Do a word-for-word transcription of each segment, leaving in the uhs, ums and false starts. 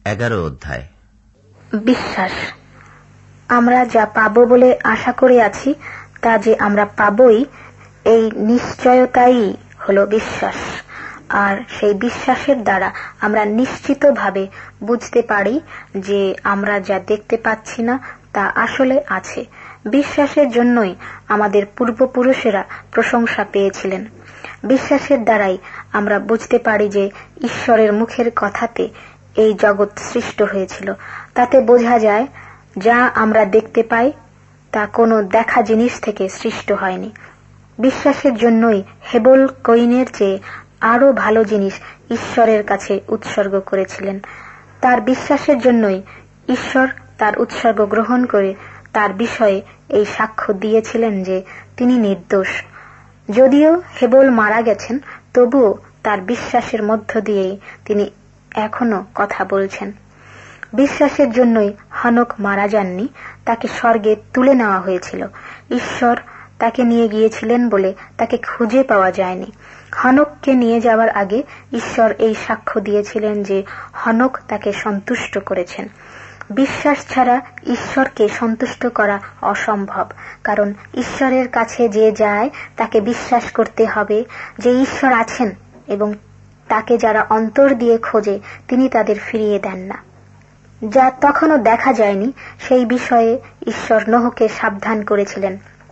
এগারো অধ্যায়। বিশ্বাস। আমরা যা পাবো বলে আশা করে আছি তা যে আমরা পাবই, এই নিশ্চয়তাই হলো বিশ্বাস। আর সেই বিশ্বাসের দ্বারা আমরা নিশ্চিতভাবে বুঝতে পারি যে আমরা যা দেখতে পাচ্ছি না তা আসলে আছে। বিশ্বাসের জন্যই আমাদের পূর্বপুরুষেরা প্রশংসা পেয়েছিলেন। বিশ্বাসের দ্বারাই আমরা বুঝতে পারি যে ঈশ্বরের মুখের কথাতে এই জগৎ সৃষ্ট হয়েছিল। তাতে বোঝা যায় যা আমরা দেখতে পাই তা কোনো দেখা জিনিস থেকে সৃষ্ট হয়নি। বিশ্বাসের জন্যই হেবল কইনের চেয়ে আরো ভালো জিনিস ঈশ্বরের কাছে উৎসর্গ করেছিলেন। তার বিশ্বাসের জন্যই ঈশ্বর তার উৎসর্গ গ্রহণ করে তার বিষয়ে এই সাক্ষ্য দিয়েছিলেন যে তিনি নির্দোষ। যদিও হেবল মারা গেছেন, তবুও তার বিশ্বাসের মধ্য দিয়েই তিনি এখনো কথা বলছেন। বিশ্বাসের জন্যই হনক মারা যাননি, তাকে স্বর্গে তুলে নেওয়া হয়েছিল। ঈশ্বর তাকে নিয়ে গিয়েছিলেন বলে তাকে খুঁজে পাওয়া যায়নি। হনককে নিয়ে যাওয়ার আগে ঈশ্বর এই সাক্ষ্য দিয়েছিলেন যে হনক তাকে সন্তুষ্ট করেছেন। বিশ্বাস ছাড়া ঈশ্বরকে সন্তুষ্ট করা অসম্ভব, কারণ ঈশ্বরের কাছে যে যায় তাকে বিশ্বাস করতে হবে যে ঈশ্বর আছেন এবং তাকে যারা অন্তর দিয়ে খোঁজে তিনি তাদের ফিরিয়ে দেন না। যা তখনও দেখা যায়নি সেই বিষয়ে ঈশ্বর নোহকে সাবধান করেছিলেন।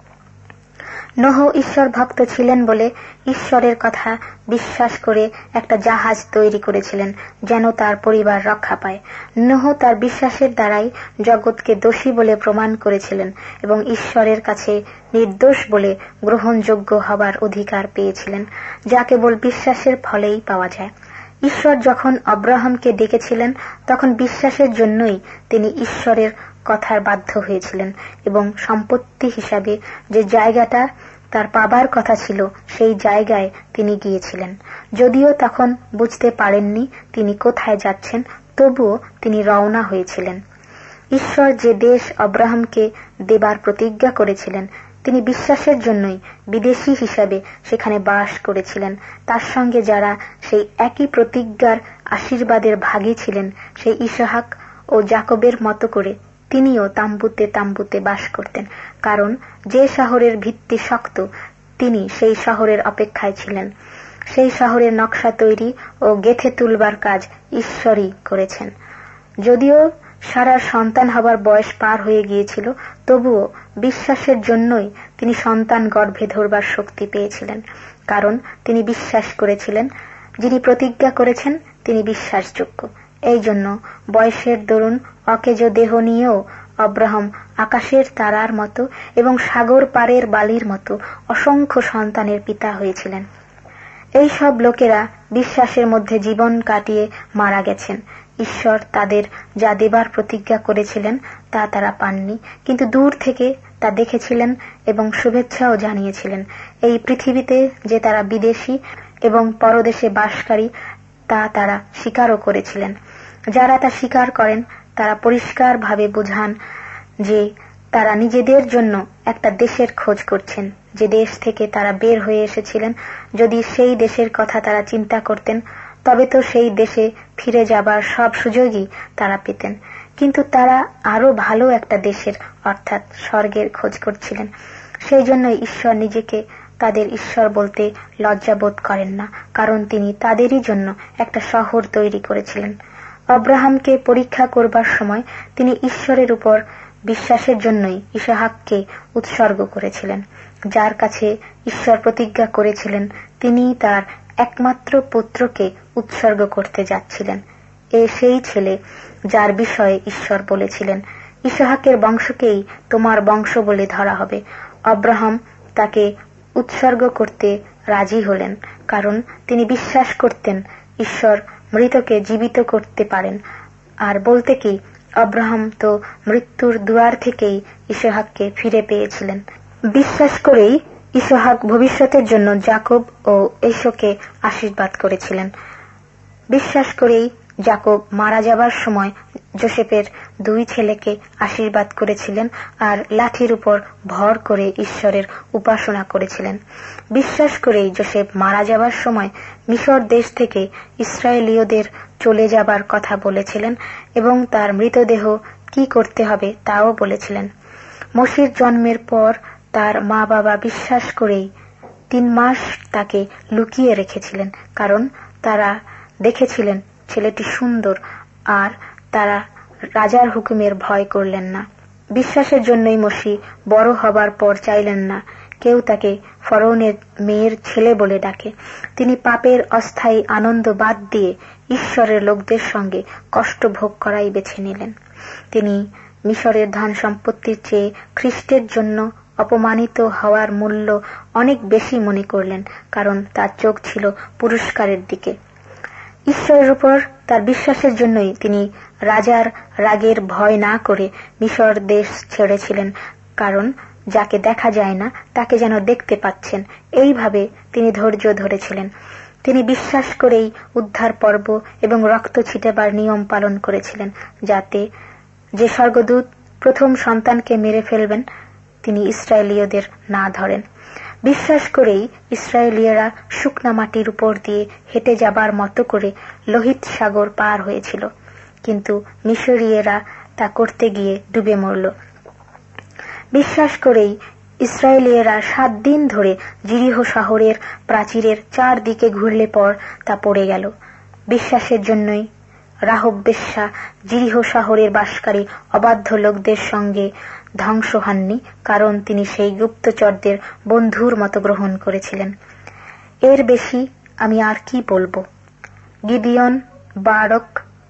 নোহ ঈশ্বর ভক্ত ছিলেন বলে ঈশ্বরের কথা বিশ্বাস করে একটা জাহাজ তৈরি করেছিলেন যেন তার পরিবার রক্ষা পায়। নোহ তার বিশ্বাসের দ্বারাই জগৎকে দোষী বলে প্রমাণ করেছিলেন এবং ঈশ্বরের কাছে নির্দোষ বলে গ্রহণযোগ্য হবার অধিকার পেয়েছিলেন, যা কেবল বিশ্বাসের ফলেই পাওয়া যায়। ঈশ্বর যখন আব্রাহামকে ডেকেছিলেন তখন বিশ্বাসের জন্যই তিনি ঈশ্বরের কথার বাধ্য হয়েছিলেন এবং সম্পত্তি হিসাবে যে জায়গাটা তার পাবার কথা ছিল সেই জায়গায় তিনি গিয়েছিলেন। যদিও তখন বুঝতে পারেননি তিনি কোথায় যাচ্ছেন, তবুও তিনি রওনা হয়েছিলেন। ঈশ্বর যে দেশ আব্রাহামকে দেবার প্রতিজ্ঞা করেছিলেন, তিনি বিশ্বাসের জন্যই বিদেশী হিসাবে সেখানে বাস করেছিলেন। তার সঙ্গে যারা সেই একই প্রতিজ্ঞার আশীর্বাদের ভাগী ছিলেন, সেই ইসহাক ও যাকবের মতো করে তিনিও তাম্বুতে তাম্বুতে বাস করতেন, কারণ যে শহরের ভিত্তি শক্ত তিনি সেই শহরের অপেক্ষায় ছিলেন। সেই শহরের নকশা তৈরি ও গেথে তুলবার কাজ ঈশ্বরই করেছেন। যদিও সারার সন্তান হবার বয়স পার হয়ে গিয়েছিল, তবুও বিশ্বাসের জন্যই তিনি সন্তান গর্ভে ধরবার শক্তি পেয়েছিলেন, কারণ তিনি বিশ্বাস করেছিলেন যিনি প্রতিজ্ঞা করেছেন তিনি বিশ্বাসযোগ্য। এই জন্য বয়সের দরুন অকেজ দেহ নিয়েও আব্রাহাম আকাশের তারার মতো এবং সাগর পারের বালির মতো অসংখ্য সন্তানের পিতা হয়েছিলেন। এই সব লোকেরা বিশ্বাসের মধ্যে জীবন কাটিয়ে মারা গেছেন। ঈশ্বর তাদের যা দেবার প্রতিজ্ঞা করেছিলেন তা তারা পাননি, কিন্তু দূর থেকে তা দেখেছিলেন এবং শুভেচ্ছাও জানিয়েছিলেন। এই পৃথিবীতে যে তারা বিদেশী এবং পরদেশে বাসকারী তা তারা স্বীকারও করেছিলেন। যারা তা স্বীকার করেন তারা পরিষ্কার ভাবে বোঝান যে তারা নিজেদের জন্য একটা দেশের খোঁজ করছেন, যে দেশ থেকে তারা বের হয়ে এসেছিলেন। যদি সেই দেশের কথা তারা চিন্তা করতেন তবে তো সেই দেশে ফিরে যাবার সব সুযোগই তারা পেতেন, কিন্তু তারা আরো ভালো একটা দেশের অর্থাৎ স্বর্গের খোঁজ করছিলেন। সেই জন্য ঈশ্বর নিজেকে তাদের ঈশ্বর বলতে লজ্জাবোধ করেন না, কারণ তিনি তাদেরই জন্য একটা শহর তৈরি করেছিলেন। আব্রাহামকে পরীক্ষা করবার সময় তিনি ঈশ্বরের উপর বিশ্বাসের জন্যই ইসহাককে উৎসর্গ করেছিলেন। যার কাছে ঈশ্বর প্রতিজ্ঞা করেছিলেন তিনি তার একমাত্র পুত্রকে উৎসর্গ করতে যাচ্ছিলেন। এ সেই ছেলে যার বিষয়ে ঈশ্বর বলেছিলেন, ইসহাকের বংশকেই তোমার বংশ বলে ধরা হবে। আব্রাহাম তাকে উৎসর্গ করতে রাজি হলেন, কারণ তিনি বিশ্বাস করতেন ঈশ্বর মৃতকে জীবিত করতে পারেন। আর বলতে কি, আব্রাহাম তো মৃত্যুর দুয়ার থেকেই ইসহাককে ফিরে পেয়েছিলেন। বিশ্বাস করেই ইসহাক ভবিষ্যতের জন্য যাকব ও এসোকে আশীর্বাদ করেছিলেন। বিশ্বাস করেই যাকব মারা যাবার সময় যোসেফের দুই ছেলেকে আশীর্বাদ করেছিলেন আর লাঠির উপর ভর করে ঈশ্বরের উপাসনা করেছিলেন। বিশ্বাস করেই যোসেফ মারা যাবার সময় মিশর দেশ থেকে ইসরায়েলীয়দের চলে যাবার কথা বলেছিলেন এবং তার মৃতদেহ কি করতে হবে তাও বলেছিলেন। মসির জন্মের পর তার মা বাবা বিশ্বাস করেই তিন মাস তাকে লুকিয়ে রেখেছিলেন, কারণ তারা দেখেছিলেন ছেলেটি সুন্দর আর তারা রাজার হুকুমের ভয় করলেন না। বিশ্বাসের জন্যই মসি বড় হবার পর চাইলেন না কেউ তাকে ফরৌনের মেয়ের ছেলে বলে ডাকে। তিনি পাপের অস্থায়ী আনন্দ বাদ দিয়ে ঈশ্বরের লোকদের সঙ্গে কষ্ট ভোগ করাই বেছে নিলেন। তিনি মিশরের ধন সম্পত্তির চেয়ে খ্রিস্টের জন্য অপমানিত হওয়ার মূল্য অনেক বেশি মনে করলেন, কারণ তার চোখ ছিল পুরস্কারের দিকে। ঈশ্বরের উপর তার বিশ্বাসের জন্যই তিনি রাজার রাগের ভয় না করে মিশর দেশ ছেড়েছিলেন, কারণ যাকে দেখা যায় না তাকে যেন দেখতে পাচ্ছেন, এইভাবে তিনি ধৈর্য ধরেছিলেন। তিনি বিশ্বাস করেই উদ্ধার পর্ব এবং রক্ত ছিটাবার নিয়ম পালন করেছিলেন, যাতে যে স্বর্গদূত প্রথম সন্তানকে মেরে ফেলবেন তিনি ইসরায়েলীয়দের না ধরেন। বিশ্বাস করেই ইসরায়েলীয়রা শুকনা মাটির উপর দিয়ে হেঁটে যাবার মতো করে লোহিত সাগর পার হয়েছিল, কিন্তু মিশরীয়রা তা করতে গিয়ে ডুবে মরল। বিশ্বাস করেই ইসরায়েলীয়রা সাত দিন ধরে জিরিহ শহরের প্রাচীরের চারদিকে ঘুরলে পর তা পড়ে গেল। বিশ্বাসের জন্যই রাহব বেশ্যা জিরিহ শহরের বাসকারী অবাধ্য লোকদের সঙ্গে ধ্বংস হননি, কারণ তিনি সেই গুপ্তচরদের বন্ধুর মতো গ্রহণ করেছিলেন। এর বেশি আমি আর কি বলবো। গিদিয়ন, বারক,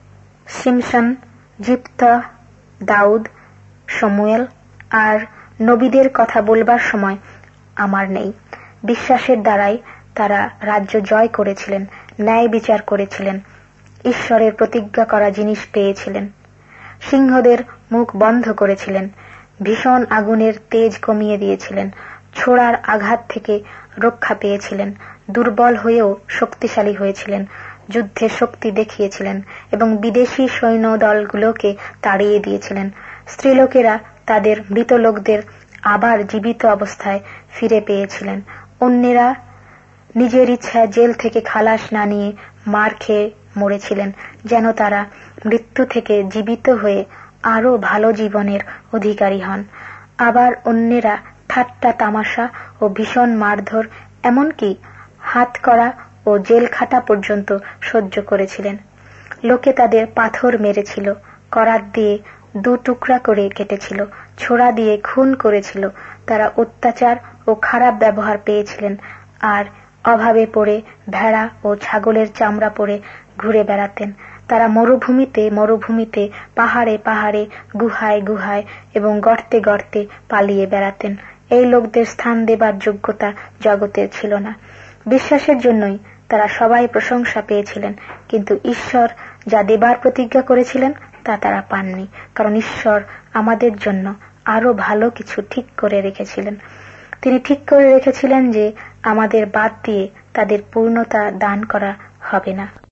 সিমসন, জিপ্তা, দাউদ, শমুয়েল আর নবীদের কথা বলবার সময় আমার নেই। বিশ্বাসের দ্বারাই তারা রাজ্য জয় করেছিলেন, ন্যায় বিচার করেছিলেন, ঈশ্বরের প্রতিজ্ঞা করা জিনিস পেয়েছিলেন, সিংহদের মুখ বন্ধ করেছিলেন, ভীষণ আগুনের তেজ কমিয়ে দিয়েছিলেন, ছোড়ার আঘাত থেকে রক্ষা পেয়েছিলেন, দুর্বল হয়েও শক্তিশালী হয়েছিলেন, যুদ্ধে শক্তি দেখিয়েছিলেন এবং বিদেশি সৈন্য দলগুলোকে তাড়িয়ে দিয়েছিলেন। স্ত্রীলোকেরা তাদের মৃত লোকদের আবার জীবিত অবস্থায় ফিরে পেয়েছিলেন। অন্যেরা নিজের ইচ্ছায় জেল থেকে খালাস না নিয়ে মার খেয়ে মরেছিলেন, যেন তারা মৃত্যু থেকে জীবিত হয়ে আরো ভালো জীবনের অধিকারী হন। আবার অন্যেরা ঠাট্টা তামাশা ও ভীষণ মারধর, এমনকি হাত করা ও জেল খাটা পর্যন্ত সহ্য করেছিলেন। লোকে তাদের পাথর মেরেছিল, করাত দিয়ে দু টুকরা করে কেটেছিল, ছোড়া দিয়ে খুন করেছিল। তারা অত্যাচার ও খারাপ ব্যবহার পেয়েছিলেন, আর অভাবে পড়ে ভেড়া ও ছাগলের চামড়া পরে ঘুরে বেড়াতেন। তারা মরুভূমিতে মরুভূমিতে পাহাড়ে পাহাড়ে গুহায় গুহায় এবং গর্তে গর্তে পালিয়ে বেড়াতেন। এই লোকদের স্থান দেবার যোগ্যতা জগতের ছিল না। বিশ্বাসের জন্যই তারা সবাই প্রশংসা পেয়েছিলেন, কিন্তু ঈশ্বর যা দেবার প্রতিজ্ঞা করেছিলেন তা তারা পাননি, কারণ ঈশ্বর আমাদের জন্য আরো ভালো কিছু ঠিক করে রেখেছিলেন। তিনি ঠিক করে রেখেছিলেন যে আমাদের বাদ দিয়ে তাদের পূর্ণতা দান করা হবে না।